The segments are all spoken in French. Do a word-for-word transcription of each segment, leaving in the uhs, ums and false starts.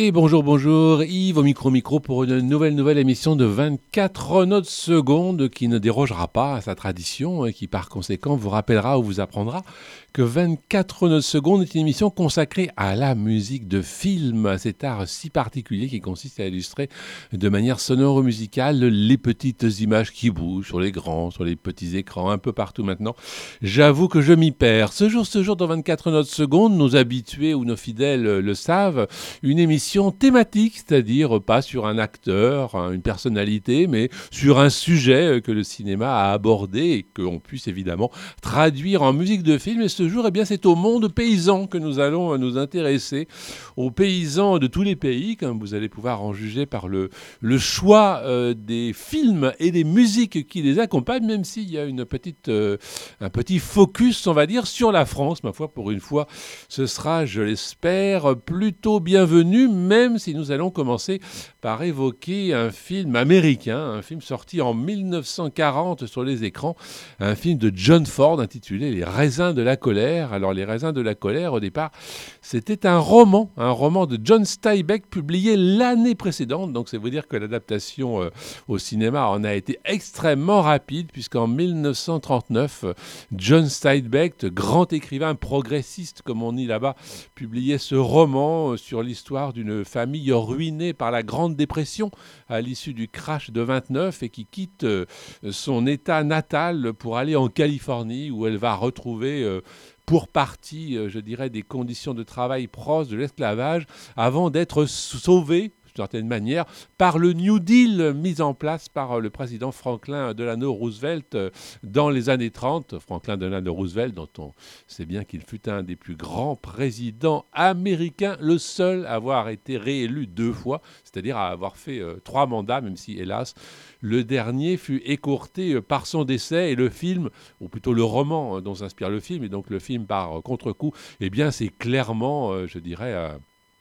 Et bonjour, bonjour, Yves au micro-micro pour une nouvelle nouvelle émission de vingt-quatre notes secondes qui ne dérogera pas à sa tradition et qui par conséquent vous rappellera ou vous apprendra que vingt-quatre notes secondes est une émission consacrée à la musique de film, à cet art si particulier qui consiste à illustrer de manière sonore ou musicale les petites images qui bougent sur les grands, sur les petits écrans, un peu partout maintenant. J'avoue que je m'y perds. Ce jour, ce jour, dans vingt-quatre notes secondes, nos habitués ou nos fidèles le savent, une émission thématique, c'est-à-dire pas sur un acteur, une personnalité, mais sur un sujet que le cinéma a abordé et qu'on puisse évidemment traduire en musique de film. Et ce jour, eh bien, c'est au monde paysan que nous allons nous intéresser, aux paysans de tous les pays, comme vous allez pouvoir en juger par le, le choix euh, des films et des musiques qui les accompagnent, même s'il y a une petite, euh, un petit focus, on va dire, sur la France. Ma foi, pour une fois, ce sera, je l'espère, plutôt bienvenu, même si nous allons commencer par évoquer un film américain, un film sorti en mille neuf cent quarante sur les écrans, un film de John Ford intitulé « Les raisins de la colère ». Alors, « Les raisins de la colère », au départ, c'était un roman, un roman de John Steinbeck publié l'année précédente. Donc, c'est vous dire que l'adaptation euh, au cinéma en a été extrêmement rapide, puisqu'en mille neuf cent trente-neuf, John Steinbeck, grand écrivain progressiste, comme on dit là-bas, publiait ce roman sur l'histoire d'une famille ruinée par la Grande Dépression à l'issue du crash de vingt-neuf et qui quitte euh, son état natal pour aller en Californie où elle va retrouver euh, pour partie, euh, je dirais, des conditions de travail proches de l'esclavage avant d'être sauvée d'une certaine manière, par le New Deal mis en place par le président Franklin Delano Roosevelt dans les années trente. Franklin Delano Roosevelt, dont on sait bien qu'il fut un des plus grands présidents américains, le seul à avoir été réélu deux fois, c'est-à-dire à avoir fait euh, trois mandats, même si, hélas, le dernier fut écourté euh, par son décès. Et le film, ou plutôt le roman euh, dont s'inspire le film, et donc le film par euh, contre-coup, eh bien, c'est clairement, euh, je dirais... Euh,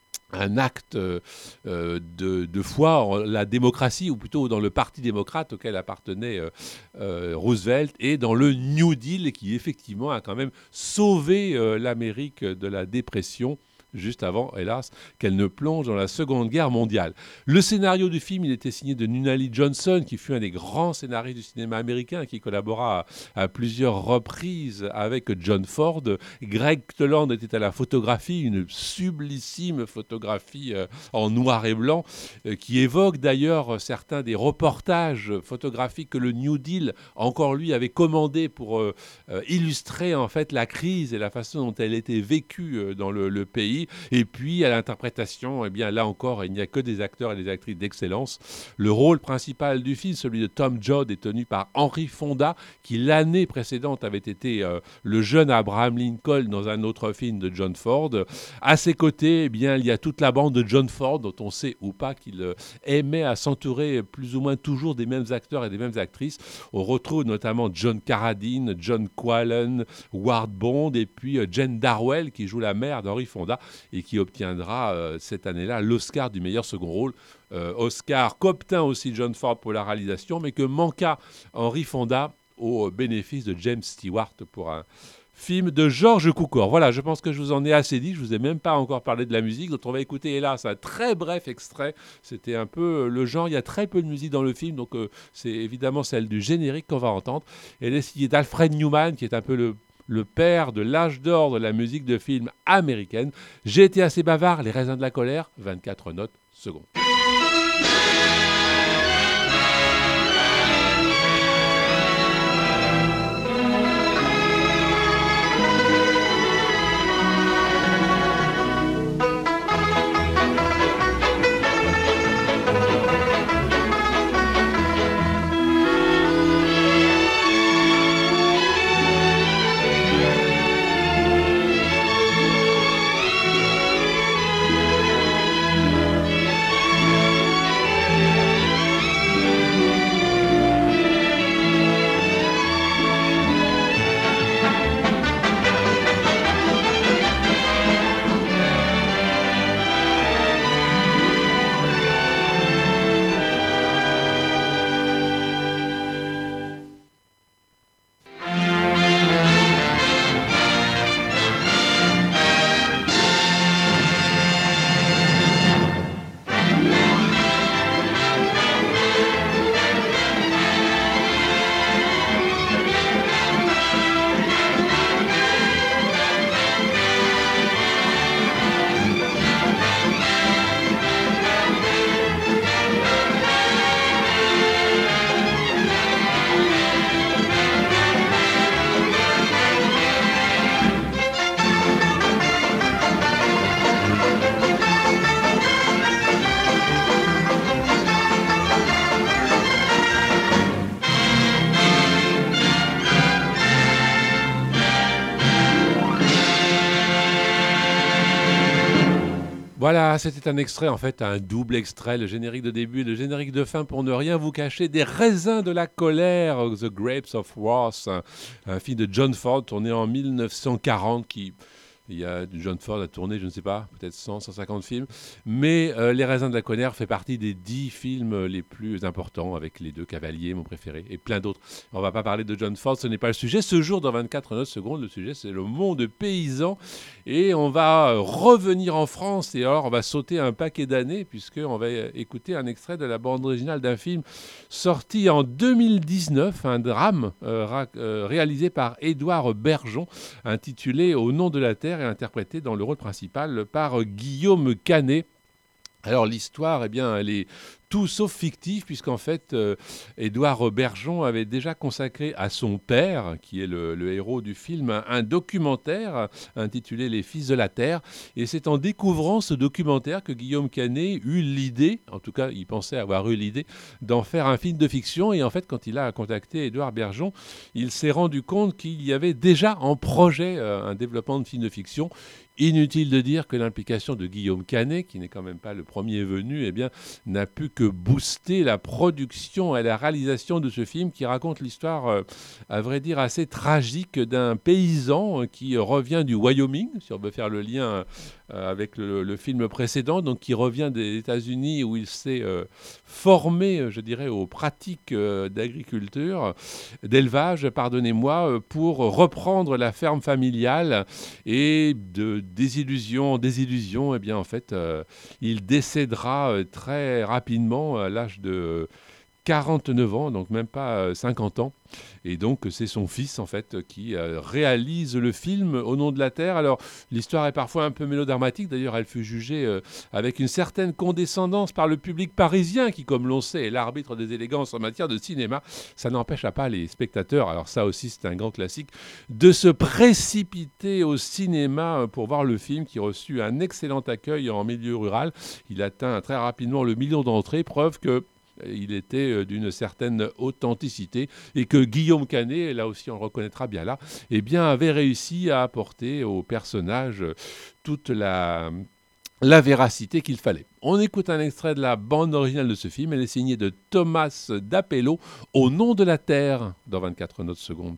un acte euh, de, de foi en la démocratie, ou plutôt dans le parti démocrate auquel appartenait euh, euh, Roosevelt, et dans le New Deal qui effectivement a quand même sauvé euh, l'Amérique de la dépression, juste avant, hélas, qu'elle ne plonge dans la Seconde Guerre mondiale. Le scénario du film, il était signé de Nunnally Johnson, qui fut un des grands scénaristes du cinéma américain, qui collabora à, à plusieurs reprises avec John Ford. Greg Toland était à la photographie, une sublissime photographie euh, en noir et blanc, euh, qui évoque d'ailleurs certains des reportages photographiques que le New Deal, encore lui, avait commandé pour euh, euh, illustrer en fait la crise et la façon dont elle était vécue euh, dans le, le pays. Et puis, à l'interprétation, eh bien, là encore, il n'y a que des acteurs et des actrices d'excellence. Le rôle principal du film, celui de Tom Joad, est tenu par Henry Fonda, qui l'année précédente avait été euh, le jeune Abraham Lincoln dans un autre film de John Ford. À ses côtés, eh bien, il y a toute la bande de John Ford, dont on sait ou pas qu'il euh, aimait à s'entourer plus ou moins toujours des mêmes acteurs et des mêmes actrices. On retrouve notamment John Carradine, John Quallen, Ward Bond, et puis euh, Jane Darwell, qui joue la mère d'Henry Fonda, et qui obtiendra euh, cette année-là l'Oscar du meilleur second rôle. Euh, Oscar qu'obtint aussi John Ford pour la réalisation, mais que manqua Henry Fonda au bénéfice de James Stewart pour un film de George Cukor. Voilà, je pense que je vous en ai assez dit. Je ne vous ai même pas encore parlé de la musique, dont on va écouter, hélas, un très bref extrait. C'était un peu le genre, il y a très peu de musique dans le film, donc euh, c'est évidemment celle du générique qu'on va entendre. Elle est signée d'Alfred Newman, qui est un peu le le père de l'âge d'or de la musique de film américaine. J'ai été assez bavard, Les raisins de la colère, vingt-quatre notes secondes. Voilà, c'était un extrait, en fait, un double extrait, le générique de début et le générique de fin, pour ne rien vous cacher, des raisins de la colère, The Grapes of Wrath, un, un film de John Ford tourné en mille neuf cent quarante qui... Il y a John Ford a tourné, je ne sais pas, peut-être cent, cent cinquante films. Mais euh, Les raisins de la colère fait partie des dix films les plus importants, avec Les Deux Cavaliers, mon préféré, et plein d'autres. On ne va pas parler de John Ford, ce n'est pas le sujet. Ce jour, dans vingt-quatre notes secondes, le sujet, c'est le monde paysan. Et on va revenir en France, et alors on va sauter un paquet d'années, puisqu'on va écouter un extrait de la bande originale d'un film sorti en deux mille dix-neuf, un drame euh, ra- euh, réalisé par Édouard Bergeon, intitulé Au nom de la terre, et interprété dans le rôle principal par Guillaume Canet. Alors l'histoire, eh bien, elle est tout sauf fictive, puisqu'en fait, euh, Édouard Bergeon avait déjà consacré à son père, qui est le, le héros du film, un, un documentaire intitulé Les Fils de la Terre. Et c'est en découvrant ce documentaire que Guillaume Canet eut l'idée, en tout cas il pensait avoir eu l'idée, d'en faire un film de fiction. Et en fait, quand il a contacté Édouard Bergeon, il s'est rendu compte qu'il y avait déjà en projet euh, un développement de film de fiction. Inutile de dire que l'implication de Guillaume Canet, qui n'est quand même pas le premier venu, eh bien, n'a pu que booster la production et la réalisation de ce film, qui raconte l'histoire, euh, à vrai dire, assez tragique d'un paysan euh, qui revient du Wyoming, si on veut faire le lien euh, avec le, le film précédent, donc qui revient des États-Unis où il s'est euh, formé, je dirais, aux pratiques euh, d'agriculture, d'élevage, pardonnez-moi, euh, pour reprendre la ferme familiale. Et de désillusion en désillusion, eh bien, en fait, euh, il décédera euh, très rapidement à l'âge de quarante-neuf ans, donc même pas euh, cinquante ans. Et donc, c'est son fils, en fait, qui euh, réalise le film Au nom de la terre. Alors, l'histoire est parfois un peu mélodramatique. D'ailleurs, elle fut jugée euh, avec une certaine condescendance par le public parisien, qui, comme l'on sait, est l'arbitre des élégances en matière de cinéma. Ça n'empêcha pas les spectateurs, alors ça aussi, c'est un grand classique, de se précipiter au cinéma pour voir le film, qui reçut un excellent accueil en milieu rural. Il atteint très rapidement le million d'entrées, preuve que il était d'une certaine authenticité, et que Guillaume Canet, là aussi on le reconnaîtra bien là, eh bien, avait réussi à apporter au personnage toute la, la véracité qu'il fallait. On écoute un extrait de la bande originale de ce film. Elle est signée de Thomas Dappello, Au nom de la terre, dans vingt-quatre notes secondes.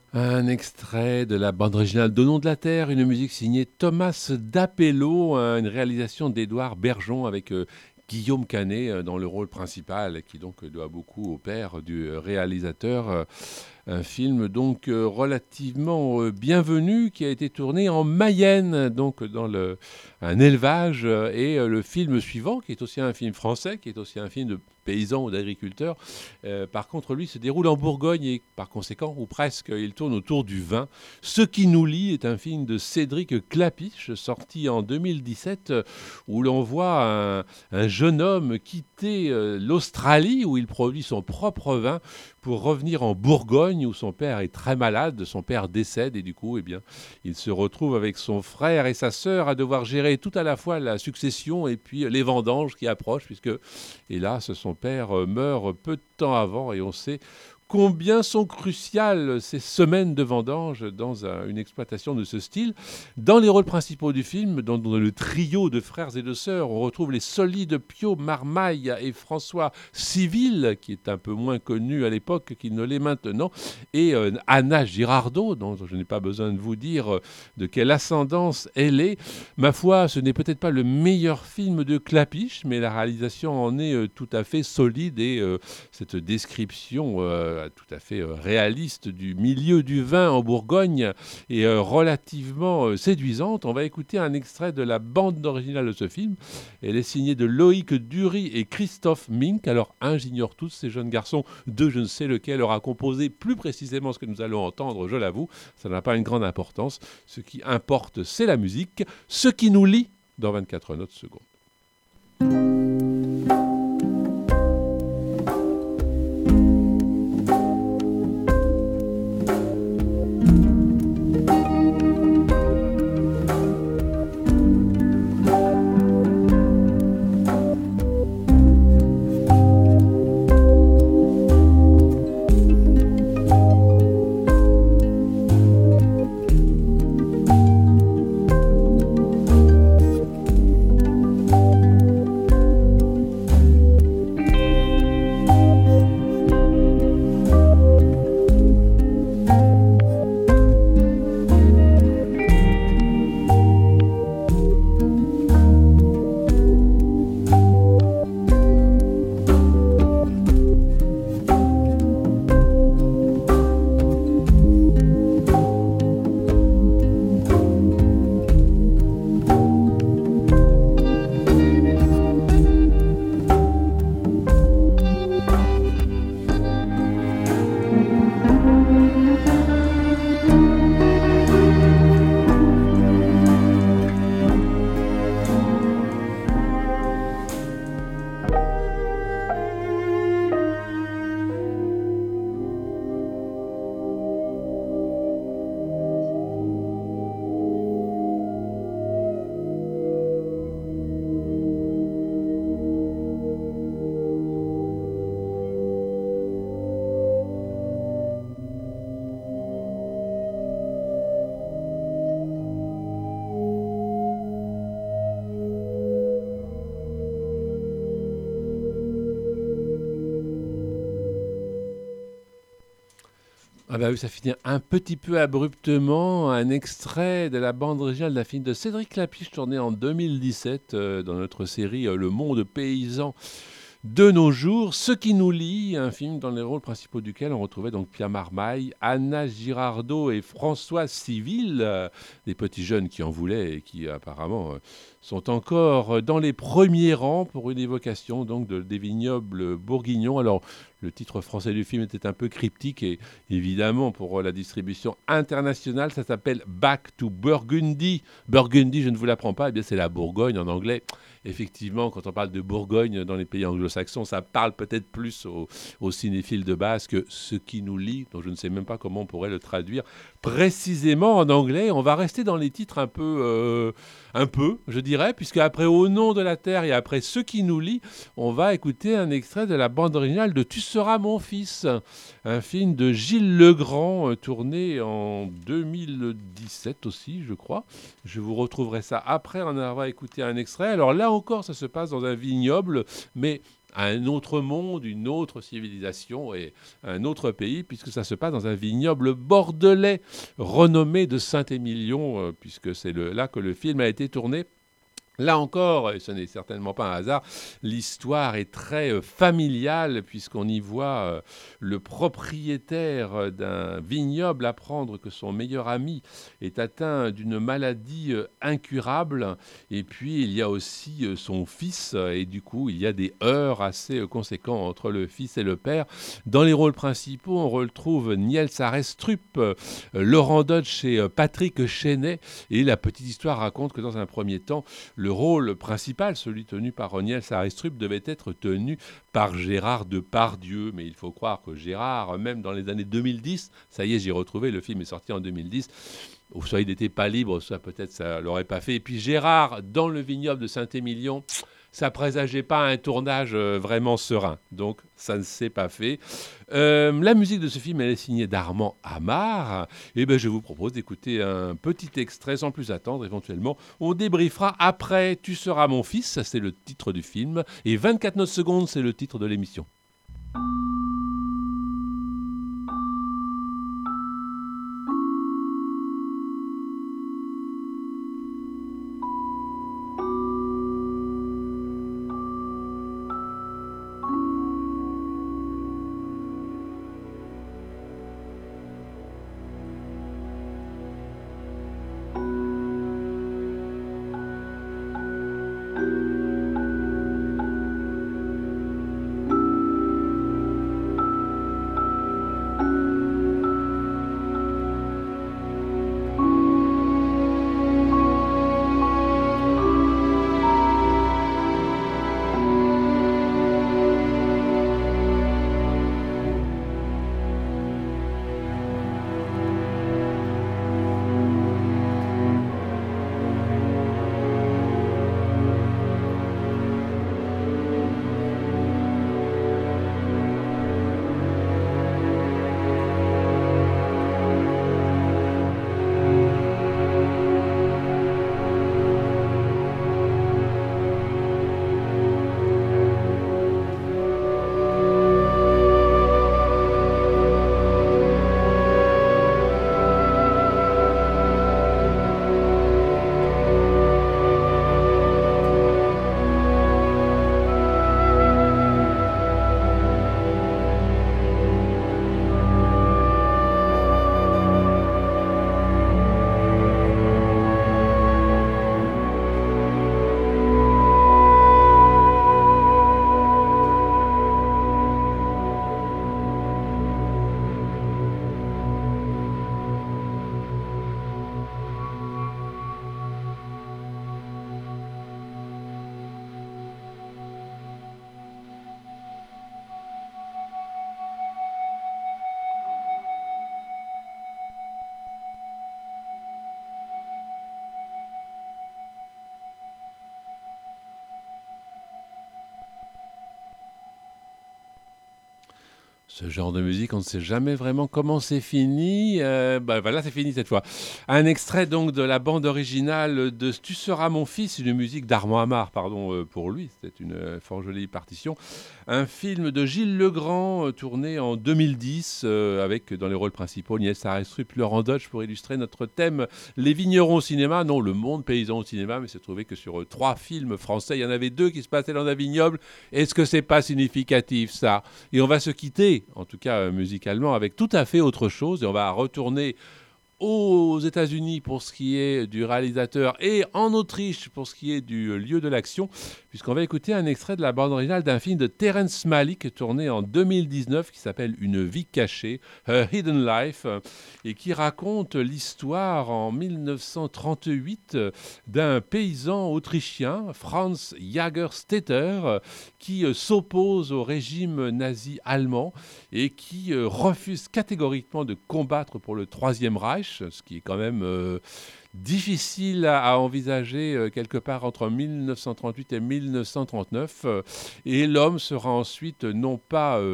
Un extrait de la bande originale de Nom de la Terre, une musique signée Thomas Dappello, une réalisation d'Édouard Bergeon avec euh, Guillaume Canet euh, dans le rôle principal, qui donc doit beaucoup au père du réalisateur. Euh, un film donc euh, relativement euh, bienvenu qui a été tourné en Mayenne, donc dans le, un élevage. euh, Et euh, le film suivant, qui est aussi un film français, qui est aussi un film de paysans ou d'agriculteurs, euh, par contre, lui se déroule en Bourgogne et par conséquent, ou presque, il tourne autour du vin. Ce qui nous lie est un film de Cédric Klapisch, sorti en deux mille dix-sept, euh, où l'on voit un, un jeune homme quitter euh, l'Australie, où il produit son propre vin, pour revenir en Bourgogne, où son père est très malade, son père décède, et du coup, eh bien, il se retrouve avec son frère et sa sœur à devoir gérer tout à la fois la succession et puis les vendanges qui approchent, puisque, hélas, son père euh, meurt peu de temps avant, et on sait combien sont cruciales ces semaines de vendange dans un- une exploitation de ce style. Dans les rôles principaux du film, dans, dans le trio de frères et de sœurs, on retrouve les solides Pio Marmaille et François Civil, qui est un peu moins connu à l'époque qu'il ne l'est maintenant, et euh, Anna Girardot, dont je n'ai pas besoin de vous dire euh, de quelle ascendance elle est. Ma foi, ce n'est peut-être pas le meilleur film de Klapisch, mais la réalisation en est euh, tout à fait solide, et euh, cette description euh, tout à fait euh, réaliste du milieu du vin en Bourgogne est euh, relativement euh, séduisante. On va écouter un extrait de la bande originale de ce film. Elle est signée de Loïc Dury et Christophe Mink. Alors, un, j'ignore tous ces jeunes garçons. Deux, je ne sais lequel aura composé plus précisément ce que nous allons entendre, je l'avoue. Ça n'a pas une grande importance. Ce qui importe, c'est la musique. Ce qui nous lie dans vingt-quatre notes secondes. Ah bah oui, ça finit un petit peu abruptement, un extrait de la bande originale d'un film de Cédric Klapisch tourné en deux mille dix-sept euh, dans notre série euh, Le Monde paysan de nos jours. Ce qui nous lie, un film dans les rôles principaux duquel on retrouvait donc Pierre Marmaille, Anna Girardot et François Civil, euh, des petits jeunes qui en voulaient et qui apparemment euh, sont encore dans les premiers rangs pour une évocation donc de, des vignobles bourguignons. Alors le titre français du film était un peu cryptique et évidemment pour la distribution internationale ça s'appelle Back to Burgundy. Burgundy, je ne vous l'apprends pas, eh bien c'est la Bourgogne en anglais. Effectivement, quand on parle de Bourgogne dans les pays anglo-saxons, ça parle peut-être plus aux, aux cinéphiles de base que ce qui nous lie, dont je ne sais même pas comment on pourrait le traduire précisément en anglais. On va rester dans les titres un peu, euh, un peu, je dirais, puisque après Au nom de la terre et après Ce qui nous lie, on va écouter un extrait de la bande originale de Tu seras mon fils, un film de Gilles Legrand, euh, tourné en deux mille dix-sept aussi, je crois. Je vous retrouverai ça après en avoir écouté un extrait. Alors là encore, ça se passe dans un vignoble, mais un autre monde, une autre civilisation et un autre pays, puisque ça se passe dans un vignoble bordelais renommé de Saint-Émilion, euh, puisque c'est le- là que le film a été tourné. Là encore, et ce n'est certainement pas un hasard, l'histoire est très euh, familiale puisqu'on y voit euh, le propriétaire euh, d'un vignoble apprendre que son meilleur ami est atteint d'une maladie euh, incurable. Et puis il y a aussi euh, son fils euh, et du coup il y a des heurts assez euh, conséquents entre le fils et le père. Dans les rôles principaux, on retrouve Niels Arestrup, euh, Laurent Dodge et euh, Patrick Chenet. Et la petite histoire raconte que dans un premier temps, le rôle principal, celui tenu par Niels Arestrup, devait être tenu par Gérard Depardieu. Mais il faut croire que Gérard, même dans les années deux mille dix, ça y est, j'ai retrouvé, le film est sorti en deux mille dix, ou soit il n'était pas libre, soit peut-être ça l'aurait pas fait. Et puis Gérard, dans le vignoble de Saint-Émilion, ça présageait pas un tournage euh, vraiment serein. Donc, ça ne s'est pas fait. Euh, la musique de ce film, elle est signée d'Armand Amar. Et ben, je vous propose d'écouter un petit extrait sans plus attendre. Éventuellement, on débriefera après Tu seras mon fils. Ça, c'est le titre du film. Et vingt-quatre notes secondes, c'est le titre de l'émission. Ce genre de musique, on ne sait jamais vraiment comment c'est fini. Euh, bah, voilà, c'est fini cette fois. Un extrait donc de la bande originale de Tu seras mon fils, une musique d'Armand Amar, pardon euh, pour lui, c'était une euh, fort jolie partition. Un film de Gilles Legrand euh, tourné en deux mille dix euh, avec dans les rôles principaux Niels Arestrup, Laurent Dodge pour illustrer notre thème les vignerons au cinéma, non le monde paysan au cinéma, mais c'est trouvé que sur euh, trois films français, il y en avait deux qui se passaient dans un vignoble. Est-ce que c'est pas significatif ça? Et on va se quitter, en tout cas euh, musicalement, avec tout à fait autre chose. Et on va retourner aux États-Unis pour ce qui est du réalisateur et en Autriche pour ce qui est du lieu de l'action, puisqu'on va écouter un extrait de la bande originale d'un film de Terrence Malick tourné en deux mille dix-neuf qui s'appelle Une vie cachée, A Hidden Life, et qui raconte l'histoire en mille neuf cent trente-huit d'un paysan autrichien, Franz Jagerstätter, qui s'oppose au régime nazi allemand et qui refuse catégoriquement de combattre pour le Troisième Reich, ce qui est quand même euh, difficile à, à envisager euh, quelque part entre mille neuf cent trente-huit et mille neuf cent trente-neuf. Euh, et l'homme sera ensuite non pas euh,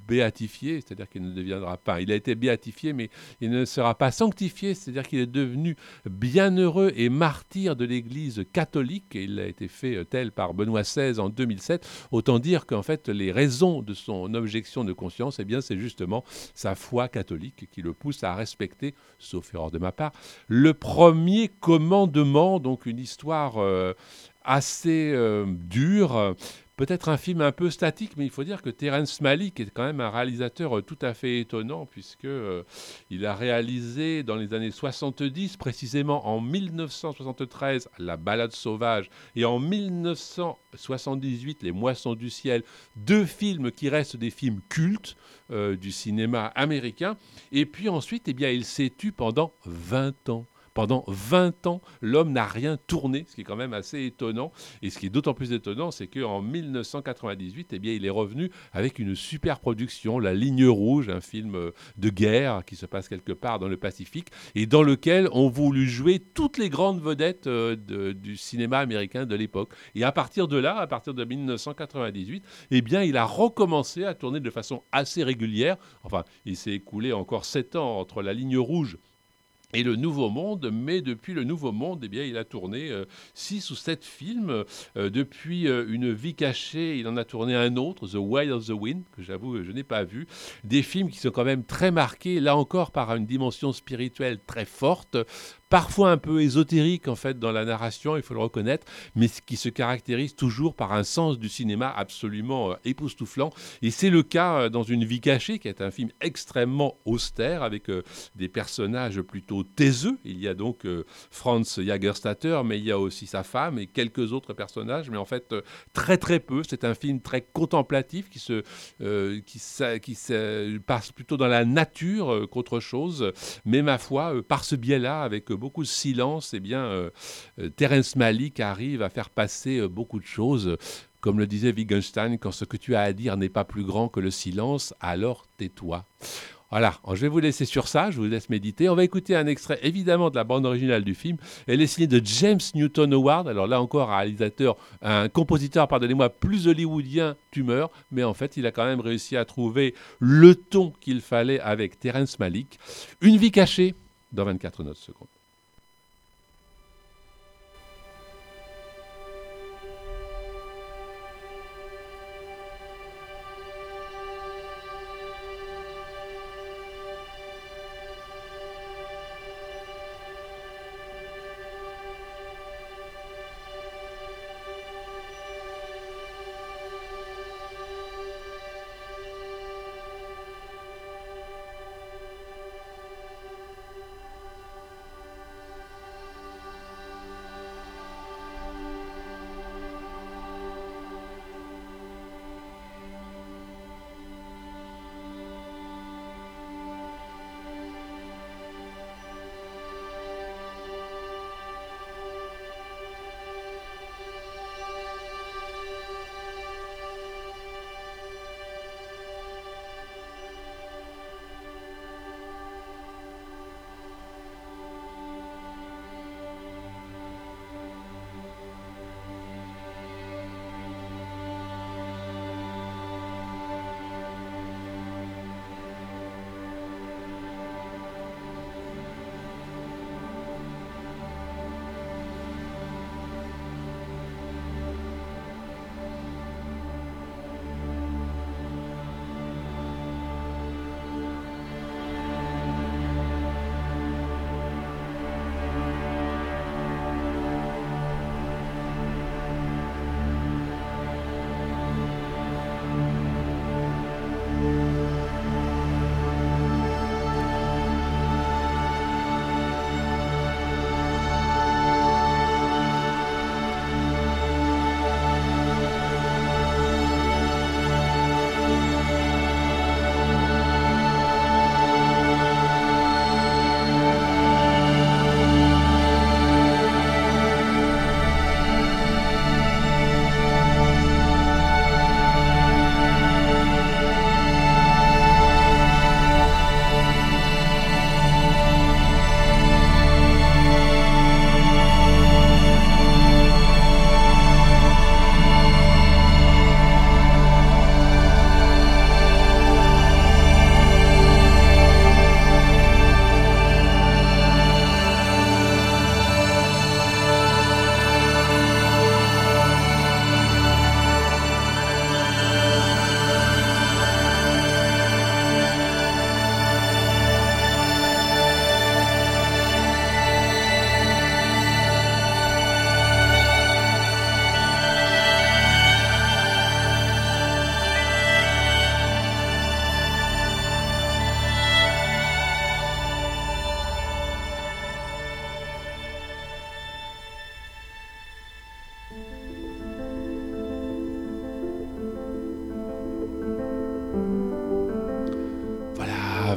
béatifié, c'est-à-dire qu'il ne deviendra pas, il a été béatifié, mais il ne sera pas sanctifié, c'est-à-dire qu'il est devenu bienheureux et martyr de l'Église catholique, et il a été fait tel par Benoît seize en deux mille sept. Autant dire qu'en fait, les raisons de son objection de conscience, eh bien, c'est justement sa foi catholique qui le pousse à respecter, sauf erreur de ma part, le premier commandement, donc une histoire euh, assez euh, dure. Peut-être un film un peu statique, mais il faut dire que Terrence Malick est quand même un réalisateur euh, tout à fait étonnant, puisque euh, il a réalisé dans les années soixante-dix, précisément en mille neuf cent soixante-treize, La Balade sauvage, et en mille neuf cent soixante-dix-huit, Les Moissons du ciel, deux films qui restent des films cultes euh, du cinéma américain. Et puis ensuite, eh bien, il s'est tu pendant vingt ans. Pendant vingt ans, l'homme n'a rien tourné, ce qui est quand même assez étonnant. Et ce qui est d'autant plus étonnant, c'est qu'en mille neuf cent quatre-vingt-dix-huit, eh bien, il est revenu avec une super production, La Ligne rouge, un film de guerre qui se passe quelque part dans le Pacifique, et dans lequel on voulu jouer toutes les grandes vedettes euh, de, du cinéma américain de l'époque. Et à partir de là, à partir de mille neuf cent quatre-vingt-dix-huit, eh bien, il a recommencé à tourner de façon assez régulière. Enfin, il s'est écoulé encore sept ans entre La Ligne rouge et Le Nouveau Monde, mais depuis Le Nouveau Monde, eh bien, il a tourné euh, six ou sept films. Euh, depuis euh, Une vie cachée, il en a tourné un autre, The Way of the Wind, que j'avoue, je n'ai pas vu. Des films qui sont quand même très marqués, là encore, par une dimension spirituelle très forte, parfois un peu ésotérique en fait dans la narration, il faut le reconnaître, mais qui se caractérise toujours par un sens du cinéma absolument euh, époustouflant. Et c'est le cas euh, dans Une vie cachée, qui est un film extrêmement austère, avec euh, des personnages plutôt taiseux. Il y a donc euh, Franz Jagerstatter, mais il y a aussi sa femme et quelques autres personnages, mais en fait euh, très très peu. C'est un film très contemplatif qui se, euh, qui, sa, qui se passe plutôt dans la nature euh, qu'autre chose, mais ma foi, euh, par ce biais-là, avec euh, beaucoup de silence, eh bien, euh, euh, Terrence Malick arrive à faire passer euh, beaucoup de choses. Comme le disait Wittgenstein, quand ce que tu as à dire n'est pas plus grand que le silence, alors tais-toi. Voilà, je vais vous laisser sur ça, je vous laisse méditer. On va écouter un extrait évidemment de la bande originale du film. Elle est signée de James Newton Howard. Alors là encore, un réalisateur, un compositeur, pardonnez-moi, plus hollywoodien, tu meurs. Mais en fait, il a quand même réussi à trouver le ton qu'il fallait avec Terrence Malick. Une vie cachée dans vingt-quatre notes secondes.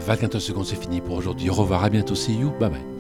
vingt-quatre secondes, c'est fini pour aujourd'hui. Au revoir, à bientôt, see you, bye bye.